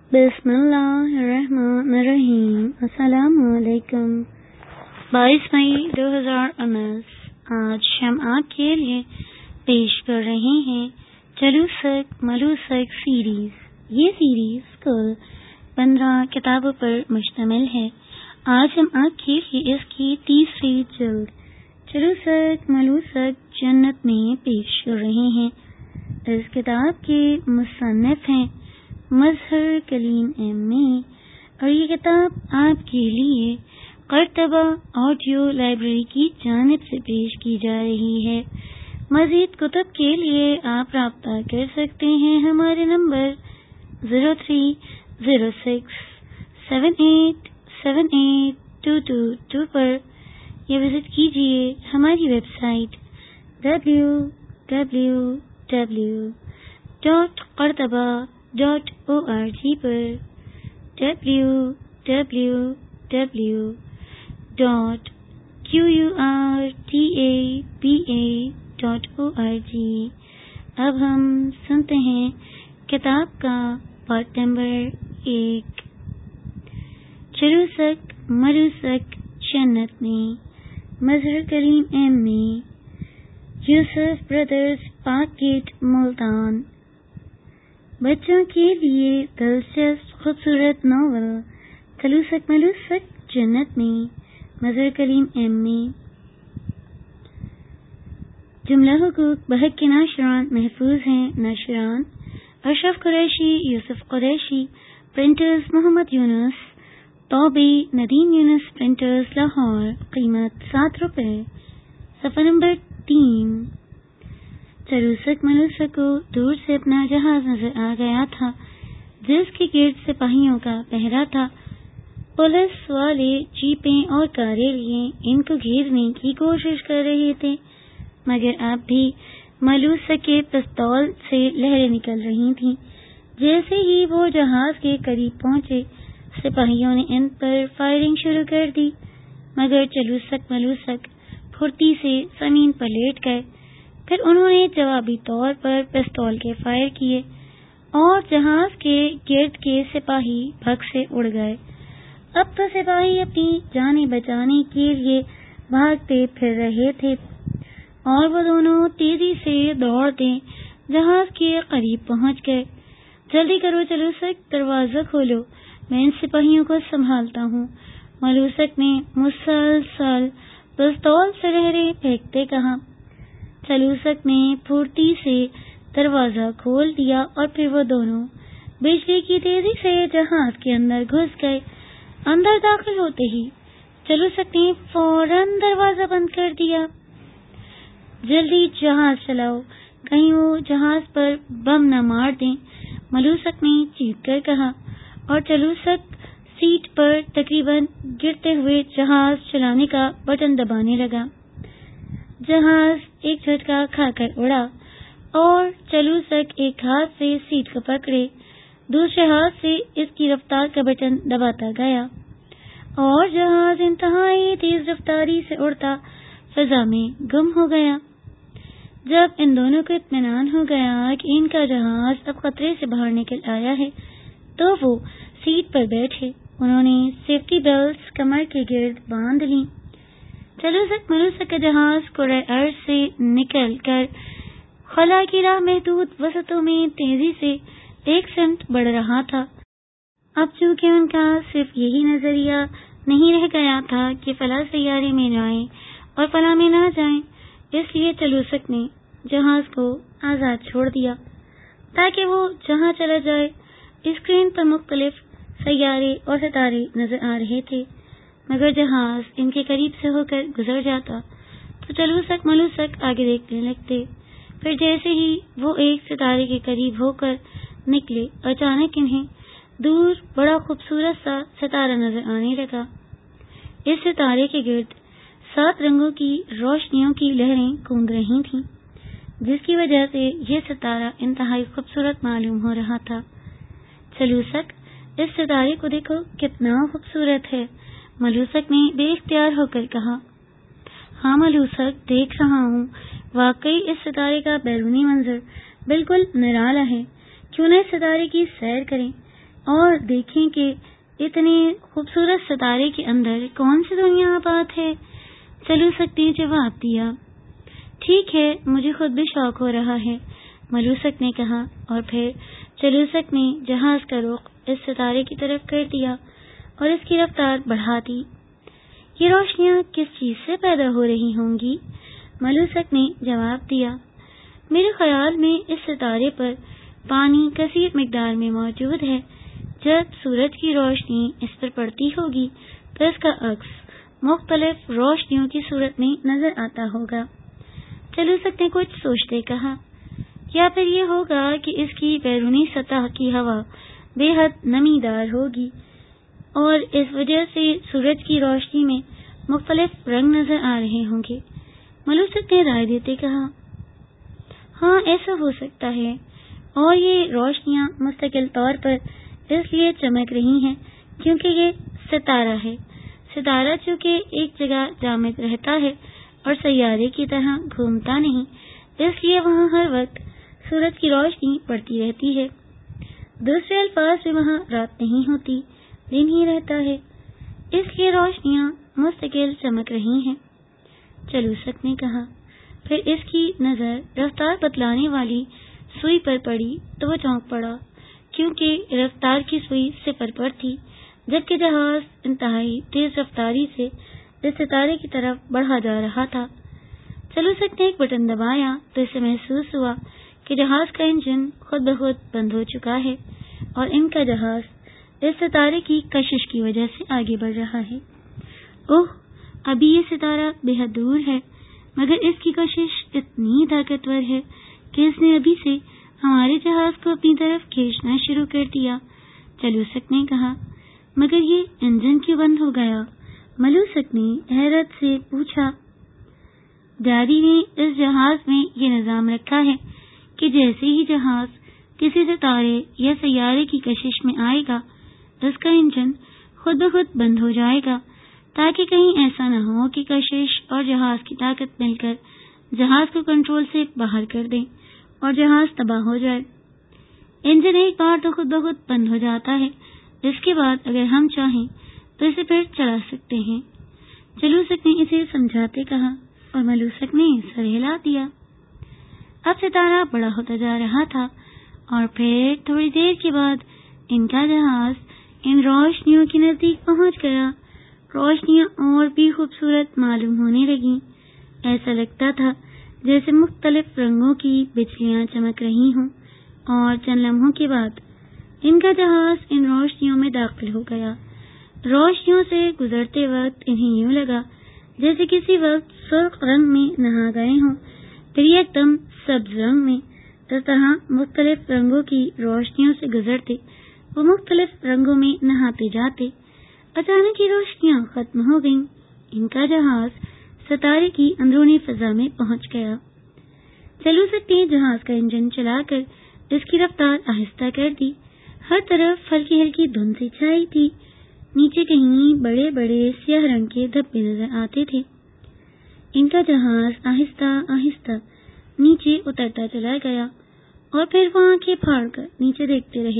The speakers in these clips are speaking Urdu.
بسم اللہ الرحمن الرحیم۔ السلام علیکم۔ 22 مئی 2019 آج ہم آپ کے لیے پیش کر رہے ہیں چلوسک ملوسک سیریز۔ یہ سیریز کل 15 کتابوں پر مشتمل ہے۔ آج ہم آپ کے لیے اس کی تیسری جلد چلوسک ملوسک جنت میں پیش کر رہے ہیں۔ اس کتاب کے مصنف ہیں مظہر کلیم ایم اے، اور یہ کتاب آپ کے لیے قرطبہ آڈیو لائبریری کی جانب سے پیش کی جا رہی ہے۔ مزید کتب کے لیے آپ رابطہ کر سکتے ہیں ہمارے نمبر 0306787822 پر، یا وزٹ کیجیے ہماری ویب سائٹ www.qartaba.org پر www.qurtaba.org۔ اب ہم سنتے ہیں کتاب کا پارٹ نمبر 1، چلوسک ملوسک جنت میں، Mazhar Kaleem M A, Yousuf brothers, Pak gate, Multan. بچوں کے لیے دلچسپ خوبصورت ناول چلوسک ملوسک جنت میں، مظہر کلیم ایم اے۔ جملہ حقوق بحق کے ناشران محفوظ ہیں۔ ناشران اشرف قریشی، یوسف قریشی، پرنٹرز محمد یونس، توبی ندیم یونس، پرنٹرز لاہور۔ قیمت 7 روپے۔ صفحہ نمبر 3۔ چلوسک ملوسک کو دور سے اپنا جہاز نظر آ گیا تھا، جس کے گرد سپاہیوں کا پہرا تھا۔ پولیس والے جیپیں اور کاریں لیے ان کو گھیرنے کی کوشش کر رہے تھے، مگر اب بھی ملوسک کے پستول سے لہریں نکل رہی تھیں۔ جیسے ہی وہ جہاز کے قریب پہنچے، سپاہیوں نے ان پر فائرنگ شروع کر دی، مگر چلوسک ملوسک پھرتی سے زمین پر لیٹ گئے۔ پھر انہوں نے جوابی طور پر پستول کے فائر کیے، اور جہاز کے گرد کے سپاہی بھگ سے اڑ گئے۔ اب تو سپاہی اپنی جانیں بچانے کے لیے بھاگتے پھر رہے تھے، اور وہ دونوں تیزی سے دوڑتے جہاز کے قریب پہنچ گئے۔ جلدی کرو چلوسک، دروازہ کھولو، میں ان سپاہیوں کو سنبھالتا ہوں، ملوسک نے مسلسل پستول سے لہریں پھینکتے کہا۔ چلوسک نے پھرتی سے دروازہ کھول دیا، اور پھر وہ دونوں بجلی کی تیزی سے جہاز کے اندر گھس گئے۔ اندر داخل ہوتے ہی چلوسک نے فوراً دروازہ بند کر دیا۔ جلدی جہاز چلاؤ، کہیں وہ جہاز پر بم نہ مار دیں، ملوسک نے چیخ کر کہا، اور چلوسک سیٹ پر تقریباً گرتے ہوئے جہاز چلانے کا بٹن دبانے لگا۔ جہاز ایک جھٹکا کھا کر اڑا، اور چلوسک ایک ہاتھ سے سیٹ کو پکڑے، دوسرے ہاتھ سے اس کی رفتار کا بٹن دباتا گیا، اور جہاز انتہائی تیز رفتاری سے اڑتا فضا میں گم ہو گیا۔ جب ان دونوں کو اطمینان ہو گیا کہ ان کا جہاز اب خطرے سے باہر نکل آیا ہے، تو وہ سیٹ پر بیٹھے۔ انہوں نے سیفٹی بیلٹس کمر کے گرد باندھ لیں۔ چلوسک ملوسک کا جہاز کرۂ ارض سے نکل کر خلا کی راہ محدود وسعتوں میں تیزی سے ایک سمت بڑھ رہا تھا۔ اب چونکہ ان کا صرف یہی نظریہ نہیں رہ گیا تھا کہ فلاں سیارے میں جائیں اور فلاں میں نہ جائیں، اس لیے چلوسک نے جہاز کو آزاد چھوڑ دیا تاکہ وہ جہاں چلا جائے۔ اسکرین پر مختلف سیارے اور ستارے نظر آ رہے تھے، مگر جہاز ان کے قریب سے ہو کر گزر جاتا تو چلوسک ملوسک آگے دیکھنے لگتے۔ پھر جیسے ہی وہ ایک ستارے کے قریب ہو کر نکلے، اچانک انہیں دور بڑا خوبصورت سا ستارہ نظر آنے لگا۔ اس ستارے کے گرد 7 رنگوں کی روشنیوں کی لہریں گونج رہی تھیں، جس کی وجہ سے یہ ستارہ انتہائی خوبصورت معلوم ہو رہا تھا۔ چلوسک، اس ستارے کو دیکھو، کتنا خوبصورت ہے، ملوسک نے بے اختیار ہو کر کہا۔ ہاں ملوسک، دیکھ رہا ہوں، واقعی اس ستارے کا بیرونی منظر بالکل نرالا ہے، کیوں نہ اس ستارے کی سیر کریں؟ اور دیکھیں کہ اتنے خوبصورت ستارے کے اندر کون سی دنیا آباد ہے؟ چلوسک نے جواب دیا، ٹھیک ہے، مجھے خود بھی شوق ہو رہا ہے، ملوسک نے کہا، اور پھر چلوسک نے جہاز کا رخ اس ستارے کی طرف کر دیا اور اس کی رفتار بڑھا دی۔ یہ روشنیاں کس چیز سے پیدا ہو رہی ہوں گی؟ ملوسک نے جواب دیا، میرے خیال میں اس ستارے پر پانی کثیر مقدار میں موجود ہے۔ جب سورج کی روشنی اس پر پڑتی ہوگی تو اس کا عکس مختلف روشنیوں کی صورت میں نظر آتا ہوگا۔ چلوسک نے کچھ سوچتے کہا، یا پھر یہ ہوگا کہ اس کی بیرونی سطح کی ہوا بے حد نمی دار ہوگی اور اس وجہ سے سورج کی روشنی میں مختلف رنگ نظر آ رہے ہوں گے۔ ملوسک نے رائے دیتے کہا، ہاں ایسا ہو سکتا ہے، اور یہ روشنیاں مستقل طور پر اس لیے چمک رہی ہیں کیونکہ یہ ستارہ ہے۔ ستارہ چونکہ ایک جگہ جامد رہتا ہے اور سیارے کی طرح گھومتا نہیں، اس لیے وہاں ہر وقت سورج کی روشنی پڑتی رہتی ہے۔ دوسرے الفاظ میں وہاں رات نہیں ہوتی، دن ہی رہتا ہے، اس لیے روشنیاں مستقل چمک رہی ہیں۔ چلوسک نے کہا، پھر اس کی نظر رفتار بتلانے والی سوئی پر پڑی تو وہ چونک پڑا، کیونکہ رفتار کی سوئی صفر پر تھی، جبکہ جہاز انتہائی تیز رفتاری سے اس ستارے کی طرف بڑھا جا رہا تھا۔ چلوسک نے ایک بٹن دبایا تو اسے محسوس ہوا کہ جہاز کا انجن خود بخود بند ہو چکا ہے اور ان کا جہاز اس ستارے کی کشش کی وجہ سے آگے بڑھ رہا ہے۔ اوہ، ابھی یہ ستارہ بے حد دور ہے، مگر اس کی کشش اتنی طاقتور ہے کہ اس نے ابھی سے ہمارے جہاز کو اپنی طرف کھینچنا شروع کر دیا۔ چلوسک نے کہا، مگر یہ انجن کیوں بند ہو گیا؟ ملوسک نے حیرت سے پوچھا۔ ڈیڈی نے اس جہاز میں یہ نظام رکھا ہے کہ جیسے ہی جہاز کسی ستارے یا سیارے کی کشش میں آئے گا، اس کا انجن خود بخود بند ہو جائے گا، تاکہ کہیں ایسا نہ ہو کہ کشش اور جہاز کی طاقت مل کر جہاز کو کنٹرول سے باہر کر دیں اور جہاز تباہ ہو جائے۔ انجن ایک بار تو خود بخود بند ہو جاتا ہے، اس کے بعد اگر ہم چاہیں تو اسے پھر چلا سکتے ہیں۔ چلوسک نے اسے سمجھاتے کہا اور ملوسک نے سر ہلا دیا۔ اب ستارہ بڑا ہوتا جا رہا تھا اور پھر تھوڑی دیر کے بعد ان کا جہاز ان روشنیوں کے نزدیک پہنچ گیا۔ روشنیاں اور بھی خوبصورت معلوم ہونے لگیں، ایسا لگتا تھا جیسے مختلف رنگوں کی بجلیاں چمک رہی ہوں، اور چند لمحوں کے بعد ان کا جہاز ان روشنیوں میں داخل ہو گیا۔ روشنیوں سے گزرتے وقت انہیں یوں لگا جیسے کسی وقت سرخ رنگ میں نہا گئے ہوں، پھر ایک دم سبز رنگ میں۔ اس طرح مختلف رنگوں کی روشنیوں سے گزرتے وہ مختلف رنگوں میں نہاتے جاتے۔ اچانک یہ روشنیاں ختم ہو گئیں، ان کا جہاز ستارے کی اندرونی فضا میں پہنچ گیا۔ چلوسک نے جہاز کا انجن چلا کر اس کی رفتار آہستہ کر دی۔ ہر طرف ہلکی ہلکی دھند سی چھائی تھی، نیچے کہیں بڑے بڑے سیاہ رنگ کے دھبے نظر آتے تھے۔ ان کا جہاز آہستہ آہستہ نیچے اترتا چلا گیا اور پھر وہ آنکھیں پھاڑ کر نیچے دیکھتے رہے۔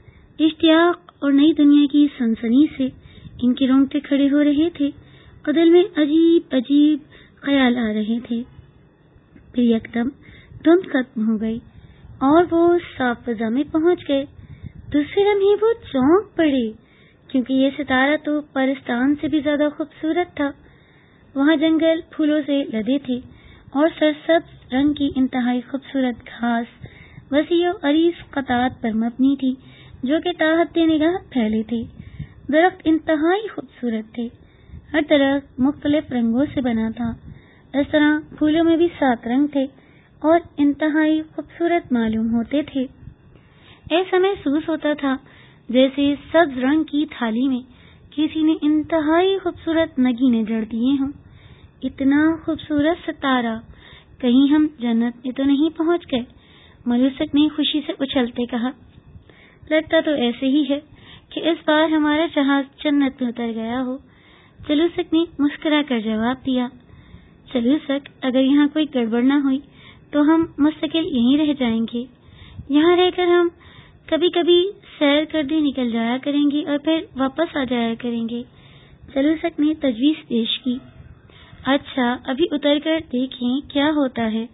اشتیاق اور نئی دنیا کی سنسنی سے ان کے رونگٹے کھڑے ہو رہے تھے اور دل میں عجیب عجیب خیال آ رہے تھے۔ پھر یکدم دھند ختم ہو گئی اور وہ صاف فضا میں پہنچ گئے۔ دوسرے لمحے وہ چونک پڑے کیونکہ یہ ستارہ تو پرستان سے بھی زیادہ خوبصورت تھا۔ وہاں جنگل پھولوں سے لدے تھے اور سرسبز رنگ کی انتہائی خوبصورت گھاس وسیع و عریض قطعات پر مبنی تھی جو کہ تاحد نگاہ پھیلے تھے۔ درخت انتہائی خوبصورت تھے، ہر طرف مختلف رنگوں سے بنا تھا۔ اس طرح پھولوں میں بھی 7 رنگ تھے اور انتہائی خوبصورت معلوم ہوتے تھے۔ ایسا محسوس ہوتا تھا جیسے سبز رنگ کی تھالی میں کسی نے انتہائی خوبصورت نگینے جڑ دیے ہوں۔ اتنا خوبصورت ستارہ، کہیں ہم جنت میں تو نہیں پہنچ گئے؟ ملوسک نے خوشی سے اچھلتے کہا۔ لگتا تو ایسے ہی ہے کہ اس بار ہمارا جہاز جنت میں اتر گیا ہو، چلوسک نے مسکرا کر جواب دیا۔ چلوسک، اگر یہاں کوئی گڑبڑ نہ ہوئی تو ہم مستقل یہیں رہ جائیں گے۔ یہاں رہ کر ہم کبھی کبھی سیر کرتے نکل جایا کریں گے اور پھر واپس آ جایا کریں گے۔ چلوسک نے تجویز پیش کی۔ اچھا، ابھی اتر کر دیکھیں کیا ہوتا ہے۔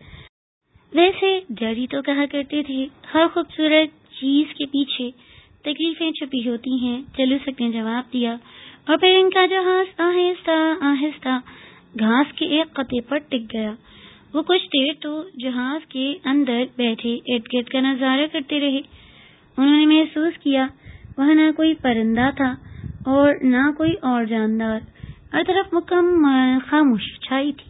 ویسے ڈیڈی تو کہا کرتے تھے ہر خوبصورت چیز کے پیچھے تکلیفیں چھپی ہوتی ہیں، چلوسک نے جواب دیا، اور پھر ان کا جہاز آہستہ آہستہ گھاس کے ایک قطعے پر ٹک گیا۔ وہ کچھ دیر تو جہاز کے اندر بیٹھے ارد گرد کا نظارہ کرتے رہے۔ انہوں نے محسوس کیا وہاں نہ کوئی پرندہ تھا اور نہ کوئی اور جاندار، ہر طرف مکمل خاموشی چھائی تھی۔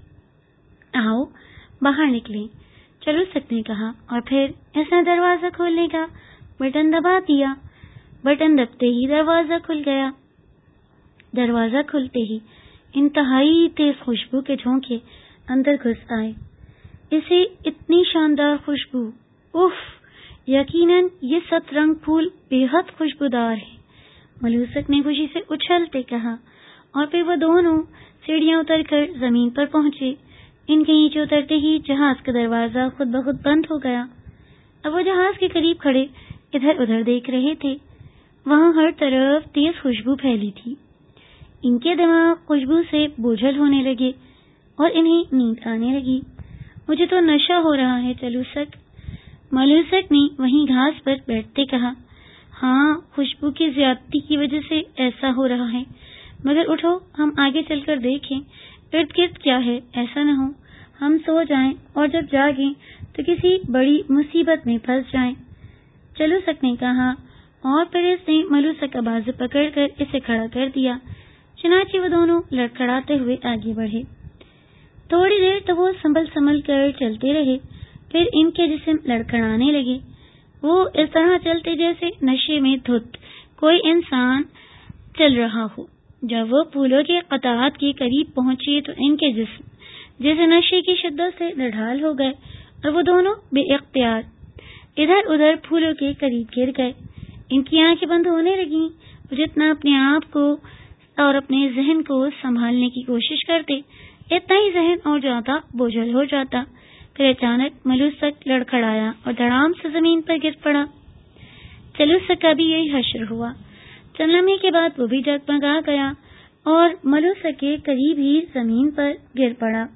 آؤ باہر نکلیں، چلوسک نے کہا، اور پھر اس نے دروازہ کھولنے کا بٹن دبا دیا۔ بٹن دبتے ہی دروازہ کھل گیا۔ دروازہ کھلتے ہی انتہائی تیز خوشبو کے جھونکے اندر گھس آئے۔ اسے اتنی شاندار خوشبو، اف، یقیناً یہ 7 رنگ پھول بے حد خوشبودار ہے، ملوسک نے خوشی سے اچھلتے کہا، اور پھر وہ دونوں سیڑھیاں اتر کر زمین پر پہنچے۔ ان کے نیچے اترتے ہی جہاز کا دروازہ خود بخود بند ہو گیا۔ اب وہ جہاز کے قریب کھڑے ادھر ادھر دیکھ رہے تھے۔ وہاں ہر طرف تیز خوشبو پھیلی تھی۔ ان کے دماغ خوشبو سے بوجھل ہونے لگے اور انہیں نیند آنے لگی۔ مجھے تو نشہ ہو رہا ہے چلوسک، ملوسک نے وہیں گھاس پر بیٹھتے کہا۔ ہاں، خوشبو کی زیادتی کی وجہ سے ایسا ہو رہا ہے، مگر اٹھو ہم آگے چل کر دیکھیں ارد گرد کیا ہے، ایسا نہ ہو ہم سو جائیں اور جب جاگیں تو کسی بڑی مصیبت میں پھنس جائیں، چلوسک نے کہا، اور پھر اس نے ملوسک کا بازو پکڑ کر اسے کھڑا کر دیا۔ چنانچہ وہ دونوں لڑکھڑاتے ہوئے آگے بڑھے۔ تھوڑی دیر تو وہ سنبھل کر چلتے رہے، پھر ان کے جسم لڑکھڑانے لگے۔ وہ اس طرح چلتے جیسے نشے میں دھت کوئی انسان چل رہا ہو۔ جب وہ پھولوں کے قطعات کے قریب پہنچے تو ان کے جسم جیسے نشے کی شدت سے نڈھال ہو گئے، اور وہ دونوں بے اختیار ادھر ادھر پھولوں کے قریب گر گئے۔ ان کی آنکھیں بند ہونے لگیں۔ وہ جتنا اپنے آپ کو اور اپنے ذہن کو سنبھالنے کی کوشش کرتے، اتنا ہی ذہن اور زیادہ بوجھل ہو جاتا۔ پھر اچانک ملوسک لڑکھڑایا اور دھڑام سے زمین پر گر پڑا۔ چلوسک کا بھی یہی حشر ہوا۔ چند لمحے کے بعد وہ بھی جگمگا گیا اور ملوسک کے قریب ہی زمین پر گر پڑا۔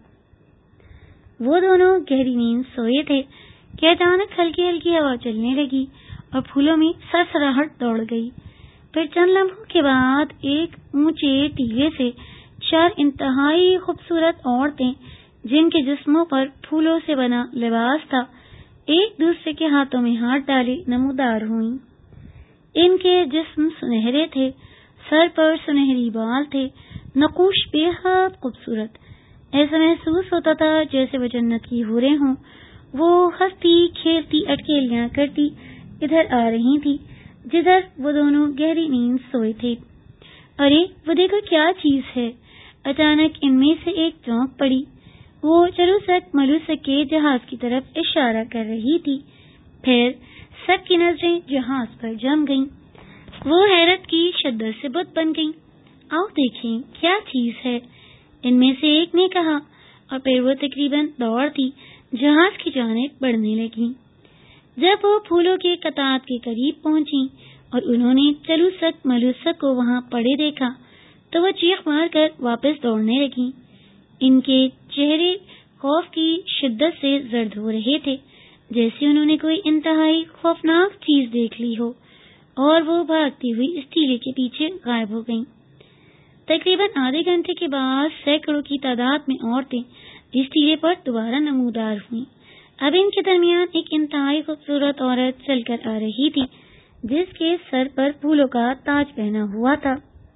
وہ دونوں گہری نیند سوئے تھے کہ اچانک ہلکی ہلکی ہوا چلنے لگی اور پھولوں میں سرسراہٹ دوڑ گئی۔ پھر چند لمحوں کے بعد ایک اونچے ٹیلے سے 4 انتہائی خوبصورت عورتیں، جن کے جسموں پر پھولوں سے بنا لباس تھا، ایک دوسرے کے ہاتھوں میں ہاتھ ڈالے نمودار ہوئیں۔ ان کے جسم سنہرے تھے، سر پر سنہری بال تھے، نقوش بے حد خوبصورت۔ ایسا محسوس ہوتا تھا جیسے وہ جنت کی حوریں ہوں۔ وہ ہنستی کھیلتی اٹکیلیاں کرتی ادھر آ رہی تھی جدھر وہ دونوں گہری نیند سوئے تھے۔ ارے وہ دیکھو کیا چیز ہے! اچانک ان میں سے ایک چونک پڑی۔ وہ چلوسک ملوسک کے جہاز کی طرف اشارہ کر رہی تھی۔ پھر سب کی نظریں جہاز پر جم گئیں۔ وہ حیرت کی شدت سے بت بن گئیں۔ آؤ دیکھیں کیا چیز ہے، ان میں سے ایک نے کہا، اور پھر وہ تقریباً دوڑتی جہاز کی جانب بڑھنے لگی۔ جب وہ پھولوں کے قطعات کے قریب پہنچی اور انہوں نے چلوسک ملوسک کو وہاں پڑے دیکھا تو وہ چیخ مار کر واپس دوڑنے لگی۔ ان کے چہرے خوف کی شدت سے زرد ہو رہے تھے، جیسے انہوں نے کوئی انتہائی خوفناک چیز دیکھ لی ہو، اور وہ بھاگتی ہوئی اس ٹیلے کے پیچھے غائب ہو گئیں۔ تقریباً آدھے گھنٹے کے بعد سینکڑوں کی تعداد میں عورتیں اس ٹیلے پر دوبارہ نمودار ہوئیں۔ اب ان کے درمیان ایک انتہائی خوبصورت عورت چل کر آ رہی تھی، جس کے سر پر پھولوں کا تاج پہنا ہوا تھا۔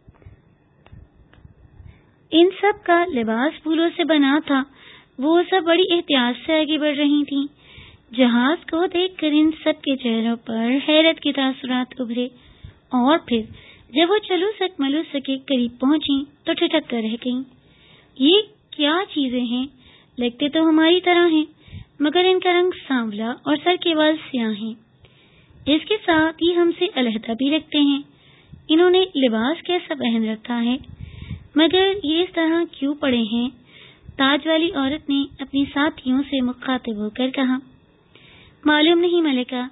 ان سب کا لباس پھولوں سے بنا تھا۔ وہ سب بڑی احتیاط سے آگے بڑھ رہی تھیں۔ جہاز کو دیکھ کر ان سب کے چہروں پر حیرت کے تاثرات ابھرے، اور پھر جب وہ چلوسک ملوسک کے قریب پہنچی تو ٹھٹک کر رہ گئیں۔ یہ کیا چیزیں ہیں؟ لگتے تو ہماری طرح ہیں، مگر ان کا رنگ سانولا اور سر کے بال سیاہ ہیں۔ اس کے ساتھ ہی ہم سے علیحدہ بھی لگتے ہیں۔ انہوں نے لباس کیسا پہن رکھا ہے، مگر یہ اس طرح کیوں پڑے ہیں؟ تاج والی عورت نے اپنی ساتھیوں سے مخاطب ہو کر کہا۔ معلوم نہیں ملکہ،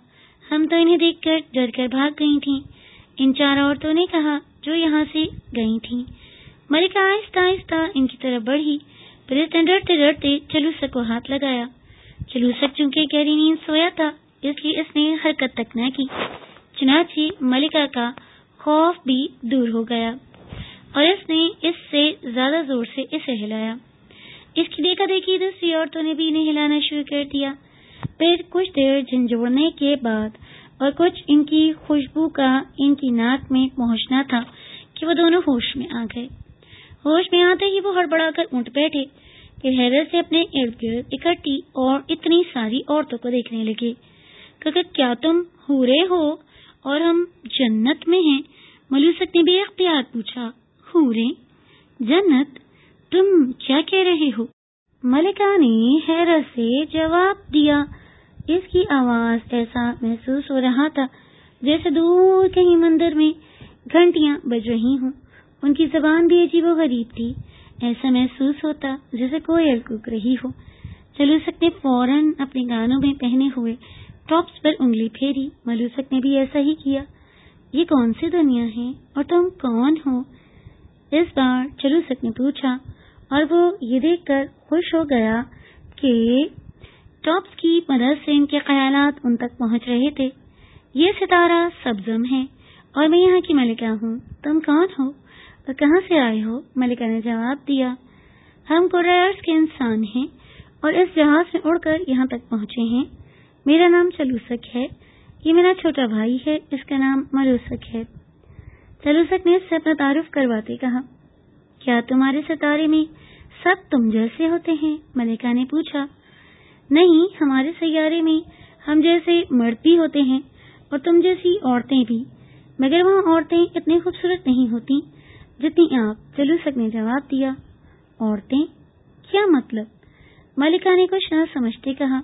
ہم تو انہیں دیکھ کر ڈر کر بھاگ گئی تھیں، ان 4 عورتوں نے کہا جو یہاں سے گئی تھیں۔ ملکہ آہستہ آہستہ ان کی طرف بڑھی، پھر اس نے ڈرتے ڈرتے چلوسک کو ہاتھ لگایا۔ چلوسک چونکہ گہری نیند سویا تھا اس لیے اس نے حرکت تک نہ کی، چنانچہ ملکہ کا خوف بھی دور ہو گیا اور اس نے اس سے زیادہ زور سے اسے ہلایا۔ اس کی دیکھا دیکھی دوسری عورتوں نے بھی انہیں ہلانا شروع کر دیا۔ پھر کچھ دیر جھنجھوڑنے کے بعد اور کچھ ان کی خوشبو کا ان کی ناک میں پہنچنا تھا کہ وہ دونوں ہوش میں آ گئے۔ ہوش میں آتے ہی وہ ہڑبڑا کر اٹھ بیٹھے، پھر حیرت سے اپنے ارد گرد اکٹھی اور اتنی ساری عورتوں کو دیکھنے لگے۔ کہ کیا تم حوریں ہو اور ہم جنت میں ہیں؟ ملوسک نے بے اختیار پوچھا۔ حوریں؟ جنت؟ تم کیا کہہ رہے ہو؟ ملکہ نے حیرت سے جواب دیا۔ اس کی آواز ایسا محسوس ہو رہا تھا جیسے دور کہیں مندر میں گھنٹیاں بج رہی ہوں۔ ان کی زبان بھی عجیب و غریب تھی، ایسا محسوس ہوتا جیسے کوئل کوک رہی ہو۔ چلوسک نے فوراً اپنے گانوں میں پہنے ہوئے ٹاپس پر انگلی پھیری۔ ملوسک نے بھی ایسا ہی کیا۔ یہ کون سی دنیا ہے اور تم کون ہو؟ اس بار چلوسک نے پوچھا، اور وہ یہ دیکھ کر خوش ہو گیا کہ ٹاپس کی مدد سے ان کے خیالات ان تک پہنچ رہے تھے۔ یہ ستارہ سبزم ہے اور میں یہاں کی ملکہ ہوں۔ تم کون ہو اور کہاں سے آئے ہو؟ ملکہ نے جواب دیا، ہم قریش کے انسان ہیں اور اس جہاز میں اڑ کر یہاں تک پہنچے ہیں۔ میرا نام چلوسک ہے، یہ میرا چھوٹا بھائی ہے، اس کا نام ملوسک ہے۔ چلوسک نے اس سے اپنا تعارف کرواتے کہا، کیا تمہارے ستارے میں سب تم جیسے ہوتے ہیں؟ ملکہ نے پوچھا۔ نہیں، ہمارے سیارے میں ہم جیسے مرد بھی ہوتے ہیں اور تم جیسی عورتیں بھی، مگر وہاں عورتیں اتنی خوبصورت نہیں ہوتی جتنی آپ۔ چلوسک نے جواب دیا۔ عورتیں؟ کیا مطلب؟ ملکہ نے کچھ نہ سمجھتے کہا۔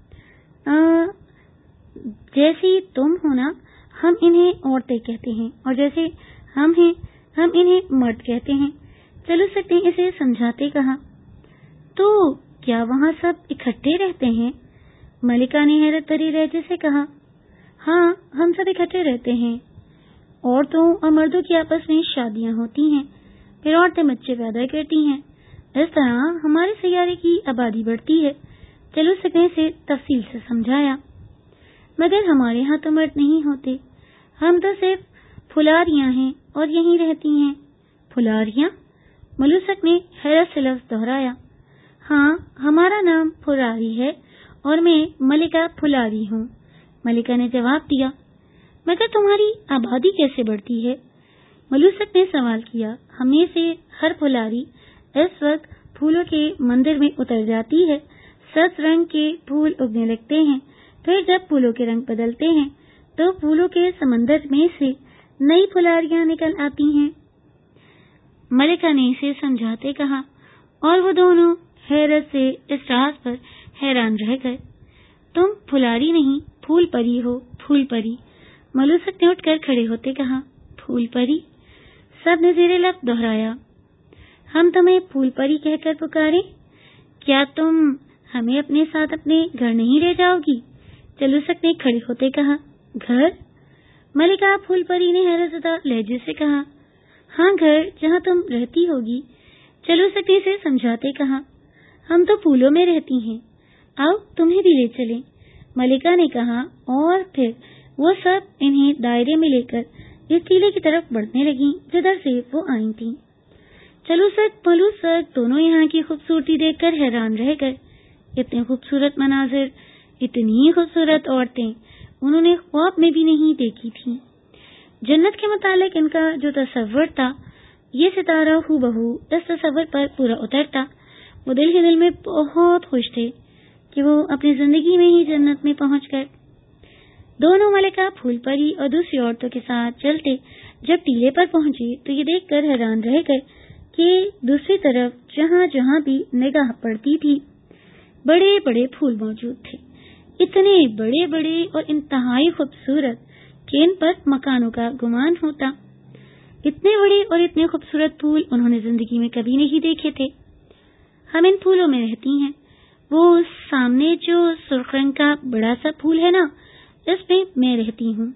جیسی تم ہونا ہم انہیں عورتیں کہتے ہیں اور جیسے ہم ہیں ہم انہیں مرد کہتے ہیں۔ چلوسک نے اسے سمجھاتے کہا۔ تو کیا وہاں سب اکٹھے رہتے ہیں؟ ملکہ نے حیرت بھری لہجے سے کہا، ہاں، ہم سب اکٹھے رہتے ہیں۔ عورتوں اور مردوں کی آپس میں شادیاں ہوتی ہیں، پھر عورتیں بچے پیدا کرتی ہیں، اس طرح ہمارے سیارے کی آبادی بڑھتی ہے۔ چلوسک نے اسے تفصیل سے سمجھایا۔ مگر ہمارے ہاں تو مرد نہیں ہوتے، ہم تو صرف پھلاریاں ہیں اور یہیں رہتی ہیں۔ پھلاریاں؟ ملوسک نے حیرت سے لفظ دہرایا۔ ہاں، ہمارا نام پھلاری ہے اور میں ملکہ پھلاری ہوں، ملکہ نے جواب دیا۔ مگر تمہاری آبادی کیسے بڑھتی ہے؟ ملوسک نے سوال کیا۔ ہم میں سے ہر پھلاری اس وقت پھولوں کے مندر میں اتر جاتی ہے، 7 رنگ کے پھول اگنے لگتے ہیں، پھر جب پھولوں کے رنگ بدلتے ہیں تو پھولوں کے سمندر میں سے نئی پھلاریاں نکل آتی ہیں۔ ملکہ نے اسے سمجھاتے کہا، اور وہ دونوں حیرت سے اس راز پر حیران رہ گئے۔ تم پھلاری نہیں، پھول پری ہو، پھول پری۔ ملوسک نے اٹھ کر کھڑے ہوتے کہا۔ پھول پری؟ سب نے زیر لب دہرایا۔ ہم تمہیں پھول پری کہہ کر پکاریں؟ کیا تم ہمیں اپنے ساتھ اپنے گھر نہیں لے جاؤ گی؟ چلوسک نے کھڑے ہوتے کہا۔ گھر؟ ملکہ پھول پری نے حیرت زدہ لہجے سے کہا۔ ہاں، گھر جہاں تم رہتی ہوگی۔ چلوسک نے اسے سمجھاتے کہا۔ ہم تو پھولوں میں رہتی ہیں، آؤ تمہیں بھی لے چلیں، ملکہ نے کہا، اور پھر وہ سب انہیں دائرے میں لے کر اس ٹیلے کی طرف بڑھنے لگیں جدھر سے وہ آئی تھیں۔ چلوسک ملوسک دونوں یہاں کی خوبصورتی دیکھ کر حیران رہ گئے۔ اتنے خوبصورت مناظر، اتنی خوبصورت عورتیں انہوں نے خواب میں بھی نہیں دیکھی تھی۔ جنت کے متعلق ان کا جو تصور تھا، یہ ستارہ ہو بہو اس تصور پر پورا اترتا۔ وہ دل ہی دل میں بہت خوش تھے کہ وہ اپنی زندگی میں ہی جنت میں پہنچ گئے۔ دونوں ملکہ پھول پری اور دوسری عورتوں کے ساتھ چلتے جب ٹیلے پر پہنچے تو یہ دیکھ کر حیران رہ گئے کہ دوسری طرف جہاں جہاں بھی نگاہ پڑتی تھی بڑے بڑے پھول موجود تھے، اتنے بڑے بڑے اور انتہائی خوبصورت کہ ان پر مکانوں کا گمان ہوتا۔ اتنے بڑے اور اتنے خوبصورت پھول انہوں نے زندگی میں کبھی نہیں دیکھے تھے۔ ہم ان پھولوں میں رہتی ہیں، وہ سامنے جو سرخ رنگ کا بڑا سا پھول ہے نا، اس میں میں رہتی ہوں،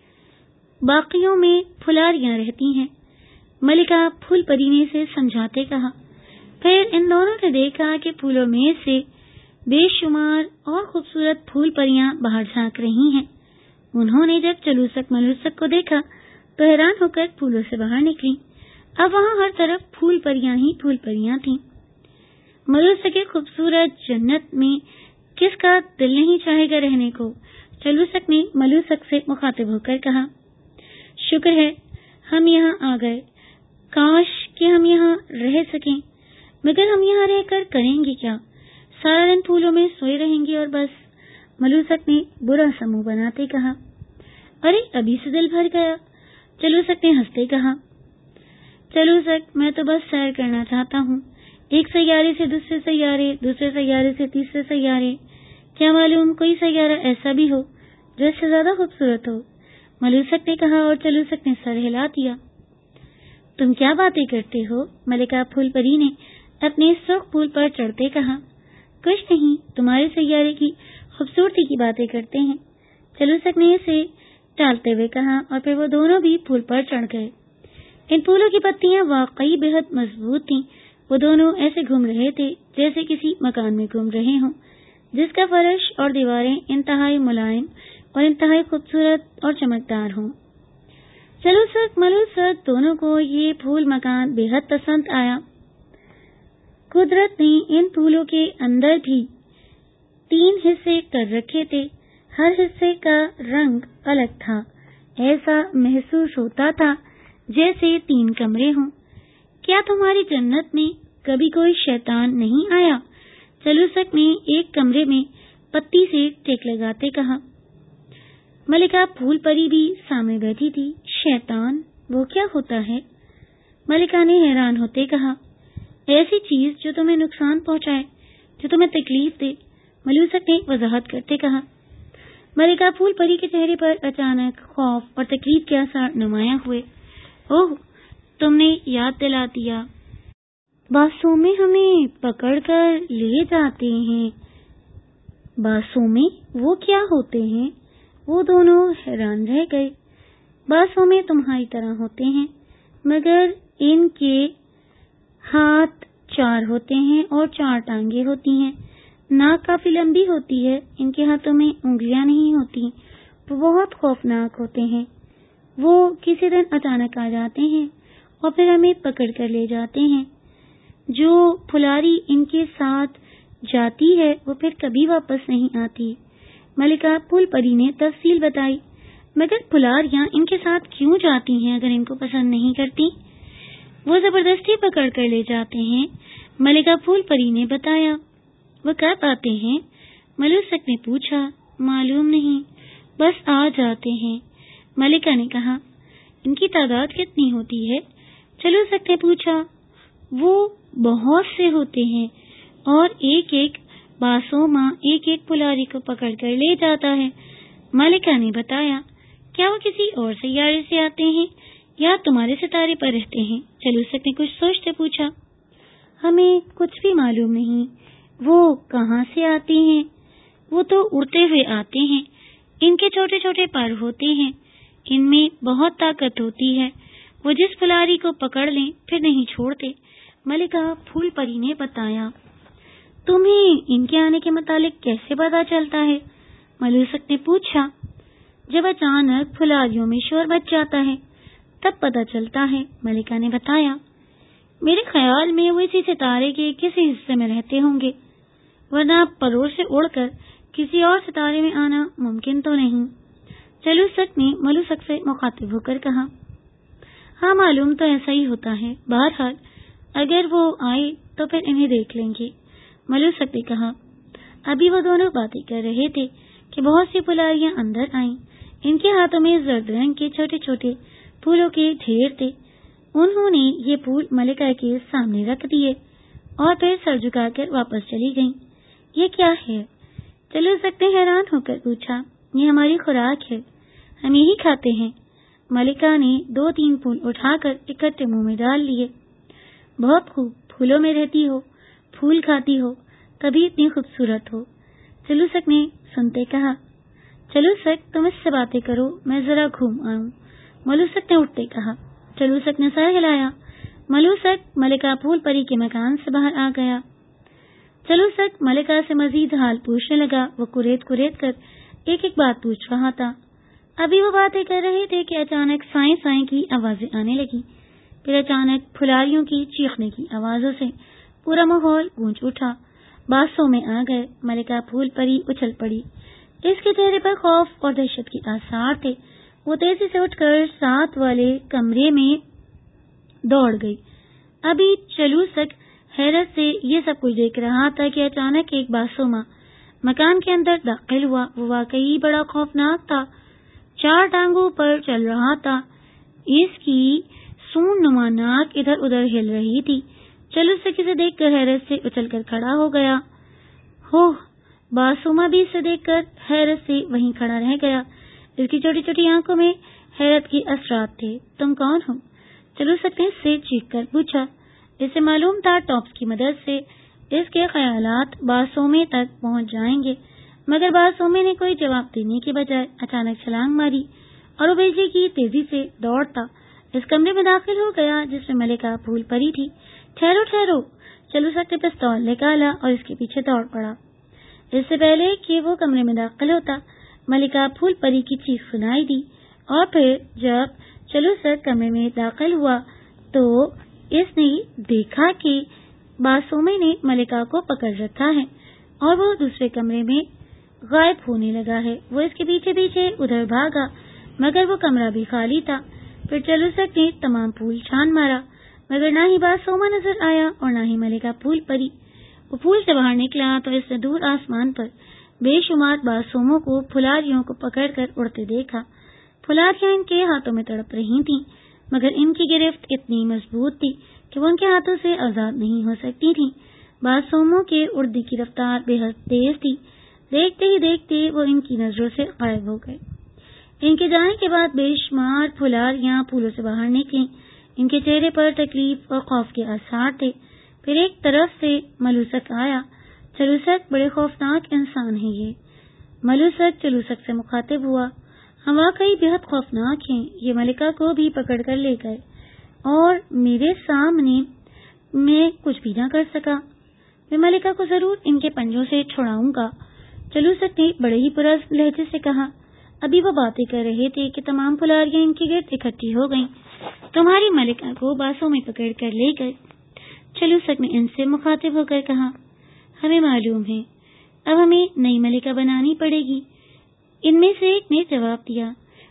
باقیوں میں پھلاریاں رہتی ہیں، ملکہ پھول پری نے اسے سمجھاتے کہا۔ پھر ان دونوں نے دیکھا کہ پھولوں میں سے بے شمار اور خوبصورت پھول پریاں باہر جھانک رہی ہیں۔ انہوں نے جب چلوسک ملوسک کو دیکھا تو حیران ہو کر پھولوں سے باہر نکلی۔ اب وہاں ہر طرف پھول پریاں ہی پھول پریاں تھیں۔ ملوسک کی خوبصورت جنت میں کس کا دل نہیں چاہے گا رہنے کو؟ چلوسک نے ملوسک سے مخاطب ہو کر کہا، شکر ہے ہم یہاں آ گئے، کاش کہ ہم یہاں رہ سکیں، مگر ہم یہاں رہ کر کریں گے کیا؟ سارا دن پھولوں میں سوئے رہیں گے اور بس۔ ملوسک نے برا سا منہ بناتے کہا، ارے ابھی سے دل بھر گیا۔ چلوسک نے ہنستے کہا، چلوسک میں تو بس سیر کرنا چاہتا ہوں، ایک سیارے سے دوسرے سیارے، دوسرے سیارے سے تیسرے سیارے، کیا معلوم کوئی سیارہ ایسا بھی ہو جو اس سے زیادہ خوبصورت ہو۔ ملوسک نے کہا اور چلوسک نے سر ہلا دیا۔ تم کیا باتیں کرتے ہو؟ ملکہ پھول پری نے اپنے سرخ پھول پر چڑھتے کہا، کچھ نہیں، تمہارے سیارے کی خوبصورتی کی باتیں کرتے ہیں۔ چلوسک نے اسے ٹالتے ہوئے کہا اور پھر وہ دونوں بھی پھول پر چڑھ گئے۔ ان پھولوں کی پتیاں واقعی بہت مضبوط تھیں۔ وہ دونوں ایسے گھوم رہے تھے جیسے کسی مکان میں گھوم رہے ہوں جس کا فرش اور دیواریں انتہائی ملائم اور انتہائی خوبصورت اور چمکدار ہوں۔ چلوسک ملوسک دونوں کو یہ پھول مکان بے حد پسند آیا۔ قدرت نے ان پھولوں کے اندر بھی 3 حصے کر رکھے تھے، ہر حصے کا رنگ الگ تھا، ایسا محسوس ہوتا تھا جیسے 3 کمرے ہوں۔ کیا تمہاری جنت میں کبھی کوئی شیطان نہیں آیا؟ چلوسک نے ایک کمرے میں پتی سے ٹیک لگاتے کہا۔ ملکہ پھول پری بھی سامنے بیٹھی تھی۔ شیطان، وہ کیا ہوتا ہے؟ ملکہ نے حیران ہوتے کہا، ایسی چیز جو تمہیں نقصان پہنچائے، جو تمہیں تکلیف دے، ملوسک نے وضاحت کرتے کہا۔ ملکہ پھول پری کے چہرے پر اچانک خوف اور تکلیف کے آثار نمایاں ہوئے۔ اوہ، تم نے یاد دلا دیا، باسوں میں ہمیں پکڑ کر لے جاتے ہیں۔ باسوں میں وہ کیا ہوتے ہیں؟ وہ دونوں حیران رہ گئے۔ باسوں میں تمہاری طرح ہوتے ہیں، مگر ان کے ہاتھ 4 ہوتے ہیں اور 4 ٹانگیں ہوتی ہیں، ناک کافی لمبی ہوتی ہے، ان کے ہاتھوں میں انگلیاں نہیں ہوتی، وہ بہت خوفناک ہوتے ہیں۔ وہ کسی دن اچانک آ جاتے ہیں اور پھر ہمیں پکڑ کر لے جاتے ہیں۔ جو پھلاری ان کے ساتھ جاتی ہے وہ پھر کبھی واپس نہیں آتی۔ ملکہ پھول پری نے تفصیل بتائی، مگر پھلاریاں ان کے ساتھ کیوں جاتی ہیں اگر ان کو پسند نہیں کرتی؟ وہ زبردستی پکڑ کر لے جاتے ہیں، ملکہ پھول پری نے بتایا۔ وہ کب آتے ہیں؟ ملوسک نے پوچھا۔ معلوم نہیں، بس آ جاتے ہیں، ملکہ نے کہا۔ ان کی تعداد کتنی ہوتی ہے؟ چلوسک نے پوچھا۔ وہ بہت سے ہوتے ہیں اور ایک ایک باسوما ایک ایک پھلاری کو پکڑ کر لے جاتا ہے، ملکہ نے بتایا۔ کیا وہ کسی اور سیارے سے آتے ہیں یا تمہارے ستارے پر رہتے ہیں؟ چلوسک نے کچھ سوچتے پوچھا۔ ہمیں کچھ بھی معلوم نہیں، وہ کہاں سے آتے ہیں؟ وہ تو اڑتے ہوئے آتے ہیں، ان کے چھوٹے چھوٹے پر ہوتے ہیں، ان میں بہت طاقت ہوتی ہے، وہ جس پھلاری کو پکڑ لیں پھر نہیں چھوڑتے، ملکہ پھول پری نے بتایا۔ تمہیں ان کے آنے کے متعلق کیسے پتا چلتا ہے؟ ملوسک نے پوچھا۔ جب اچانک پھلاریوں میں شور مچ جاتا ہے تب پتا چلتا ہے، ملکہ نے بتایا۔ میرے خیال میں وہ اسی ستارے کے کسی حصے میں رہتے ہوں گے، ورنہ پروں سے اڑ کر کسی اور ستارے میں آنا ممکن تو نہیں۔ چلوسک نے ملوسک سے مخاطب ہو کر کہا۔ ہاں، معلوم تو ایسا ہی ہوتا ہے، بہرحال اگر وہ آئے تو پھر انہیں دیکھ لیں گے، ملوسک نے کہا۔ ابھی وہ دونوں باتیں کر رہے تھے کہ بہت سی پھلاریاں اندر آئیں، ان کے ہاتھوں میں زرد رنگ کے چھوٹے چھوٹے پھولوں کے ڈھیر تھے۔ انہوں نے یہ پھول ملکہ کے سامنے رکھ دیے اور پھر سر جھکا کر واپس چلی گئیں۔ یہ کیا ہے؟ چلوسک نے حیران ہو کر پوچھا۔ یہ ہماری خوراک ہے، ہم یہی کھاتے ہیں، ملکہ نے 2-3 پھول اٹھا کر اکٹھے منہ میں ڈال لیے۔ بہت خوب، پھولوں میں رہتی ہو، پھول کھاتی ہو، تبھی اتنی خوبصورت ہو، چلوسک نے سنتے کہا۔ چلوسک تم اس سے باتیں کرو، میں ذرا گھوم آؤں، ملوسک نے اٹھتے کہا۔ چلوسک نے سر ہلایا۔ ملوسک ملکہ پھول پری کے مکان سے باہر آ گیا۔ چلوسک ملکہ سے مزید حال پوچھنے لگا۔ وہ کریت کر ایک ایک بات پوچھ رہا تھا۔ ابھی وہ باتیں کر رہے تھے کہ اچانک سائیں سائیں کی آوازیں آنے لگی۔ پھر اچانک پھلاریوں کی چیخنے کی آوازوں سے پورا ماحول گونج اٹھا۔ باسوں میں آ گئے۔ ملکہ پھول پری اچھل پڑی۔ اس کے چہرے پر خوف اور دہشت کے آثار تھے۔ وہ تیزی سے اٹھ کر ساتھ والے کمرے میں دوڑ گئی۔ ابھی چلوسک حیرت سے یہ سب کچھ دیکھ رہا تھا کہ اچانک ایک باسوما مکان کے اندر داخل ہوا۔ وہ واقعی بڑا خوفناک تھا۔ 4 ٹانگوں پر چل رہا تھا۔ اس کی سونڈ نما ناک ادھر ادھر ہل رہی تھی۔ چلوسک اسے دیکھ کر حیرت سے اچھل کر کھڑا ہو گیا۔ باسوما بھی اسے دیکھ کر حیرت سے وہیں کھڑا رہ گیا۔ اس کی چھوٹی چھوٹی آنکھوں میں حیرت کے اثرات تھے۔ تم کون ہو؟ چلوسک نے اس سے چیخ کر پوچھا۔ اسے معلوم تھا ٹاپس کی مدد سے اس کے خیالات باسومے تک پہنچ جائیں گے، مگر باسومے نے کوئی جواب دینے کے بجائے اچانک چھلانگ ماری اور وہ بیجے کی تیزی سے دوڑتا اس کمرے میں داخل ہو گیا جس میں ملکہ پھول پری تھی۔ ٹھہرو! چلوسک نے پستول نکالا اور اس کے پیچھے دوڑ پڑا۔ اس سے پہلے کہ وہ کمرے میں داخل ہوتا، ملکہ پھول پری کی چیخ سنائی دی، اور پھر جب چلوسک کمرے میں داخل ہوا تو اس نے دیکھا کہ باسومے نے ملکہ کو پکڑ رکھا ہے اور وہ دوسرے کمرے میں غائب ہونے لگا ہے۔ وہ اس کے پیچھے پیچھے ادھر بھاگا، مگر وہ کمرہ بھی خالی تھا۔ پھر چلوسک نے تمام پھول چھان مارا، مگر نہ ہی باسوما نظر آیا اور نہ ہی ملکہ پھول پری۔ وہ پھول سے باہر نکلا تو اس نے دور آسمان پر بے شمار باسوموں کو پھلاریوں کو پکڑ کر اڑتے دیکھا۔ پھلاریاں ان کے ہاتھوں میں تڑپ رہی تھیں، مگر ان کی گرفت اتنی مضبوط تھی کہ وہ ان کے ہاتھوں سے آزاد نہیں ہو سکتی تھیں۔ باسوموں کے اڑنے کی رفتار بے حد تیز تھی۔ دیکھتے ہی دیکھتے وہ ان کی نظروں سے غائب ہو گئے۔ ان کے جانے کے بعد بے شمار پھلاریاں پھولوں سے باہر نکلیں۔ ان کے چہرے پر تکلیف اور خوف کے آثار تھے۔ پھر ایک طرف سے ملوسک آیا۔ چلوسک بڑے خوفناک انسان ہے یہ۔ ملوسک چلوسک سے مخاطب ہوا۔ ہم واقعی بہت خوفناک ہیں۔ یہ ملکہ کو بھی پکڑ کر لے گئے اور میرے سامنے میں کچھ بھی نہ کر سکا۔ میں ملکہ کو ضرور ان کے پنجوں سے چھڑاؤں گا۔ چلوسک نے بڑے ہی پرعزم لہجے سے کہا۔ ابھی وہ باتیں کر رہے تھے کہ تمام پھلاریاں ان کے گرد اکٹھی ہو گئیں۔ تمہاری ملکہ کو باسوں میں پکڑ کر لے گئے۔ چلوسک نے ان سے مخاطب ہو کر کہا۔ ہمیں معلوم ہے، اب ہمیں نئی ملکہ بنانی پڑے گی۔ ان میں سے ایک نے جواب دیا۔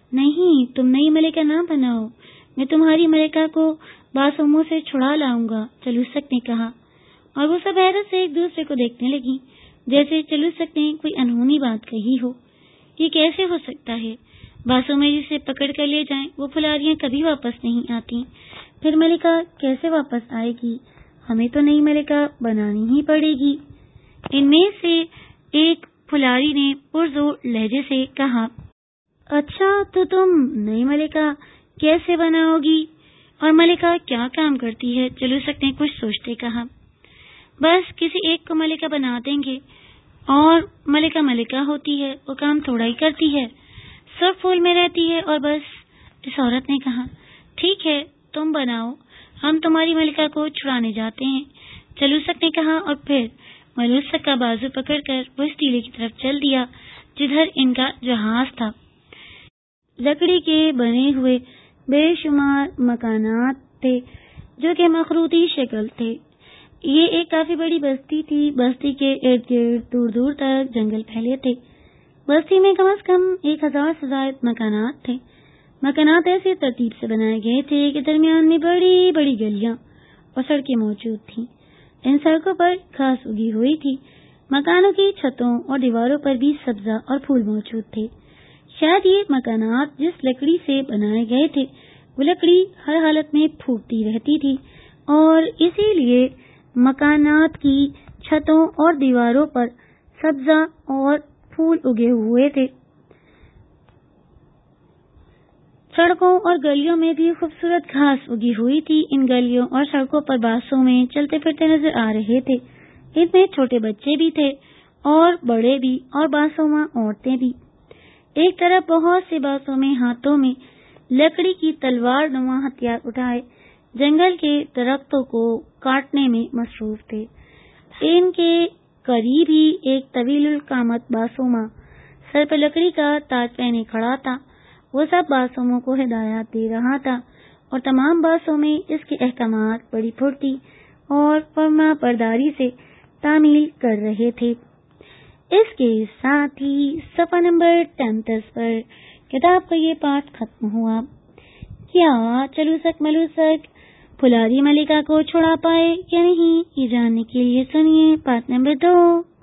نہیں، تم نئی ملکہ نہ بناؤ، میں تمہاری ملکہ کو باسوموں سے چھڑا لاؤں گا، چلوسک نے کہا۔ اور وہ سب حیرت سے ایک دوسرے کو دیکھنے لگی، جیسے چلوسک نے کوئی انہونی بات کہی ہو۔ یہ کیسے ہو سکتا ہے؟ باسومے جسے پکڑ کر لے جائیں وہ پھلاریاں کبھی واپس نہیں آتی، پھر ملکہ کیسے واپس آئے گی؟ ہمیں تو نئی ملکہ بنانی ہی پڑے گی۔ ان میں سے ایک پھلاری نے پرزور لہجے سے کہا۔ اچھا، تو تم نئی ملکہ کیسے بناؤ گی؟ اور ملکہ کیا کام کرتی ہے؟ چلوسک نے کچھ سوچتے کہا۔ بس کسی ایک کو ملکہ بنا دیں گے، اور ملکہ ہوتی ہے، وہ کام تھوڑا ہی کرتی ہے، سب پھول میں رہتی ہے اور بس۔ اس عورت نے کہا۔ ٹھیک ہے، تم بناؤ، ہم تمہاری ملکہ کو چھڑانے جاتے ہیں، چلوسک نے کہا، اور پھر ملوسک کا بازو پکڑ کر وہ اس ٹیلے کی طرف چل دیا جدھر ان کا جہاز تھا۔ لکڑی کے بنے ہوئے بے شمار مکانات تھے جو کہ مخروطی شکل تھے۔ یہ ایک کافی بڑی بستی تھی۔ بستی کے ارد گرد دور دور تک جنگل پھیلے تھے۔ بستی میں کم از کم 1000 سے زائد مکانات تھے۔ مکانات ایسی ترتیب سے بنائے گئے تھے کہ درمیان میں بڑی بڑی گلیاں اور سڑکیں موجود تھیں۔ ان سڑکوں پر گھاس اگی ہوئی تھی۔ مکانوں کی چھتوں اور دیواروں پر بھی سبزہ اور پھول موجود تھے۔ شاید یہ مکانات جس لکڑی سے بنائے گئے تھے وہ لکڑی ہر حالت میں پھوٹتی رہتی تھی، اور اسی لیے مکانات کی چھتوں اور دیواروں پر سبزہ اور پھول اگے ہوئے تھے۔ سڑکوں اور گلیوں میں بھی خوبصورت گھاس اگی ہوئی تھی۔ ان گلیوں اور سڑکوں پر باسوں میں چلتے پھرتے نظر آ رہے تھے۔ ان میں چھوٹے بچے بھی تھے اور بڑے بھی، اور باسوما عورتیں بھی۔ ایک طرف بہت سے باسوں میں ہاتھوں میں لکڑی کی تلوار نما ہتھیار اٹھائے جنگل کے درختوں کو کاٹنے میں مصروف تھے۔ ان کے قریب ہی ایک طویل القامت باسوما سر پر لکڑی کا تاج پہنے کھڑا تھا۔ وہ سب باسوموں کو ہدایات دے رہا تھا اور تمام باسوں میں اس کے احکامات بڑی پھرتی اور فرما برداری سے تعمیل کر رہے تھے۔ اس کے ساتھ ہی صفحہ نمبر 33 پر کتاب کا یہ پارٹ ختم ہوا۔ کیا چلوسک ملوسک پھلاری ملکہ کو چھڑا پائے یا نہیں، یہ جاننے کے لیے سنیے پارٹ نمبر 2۔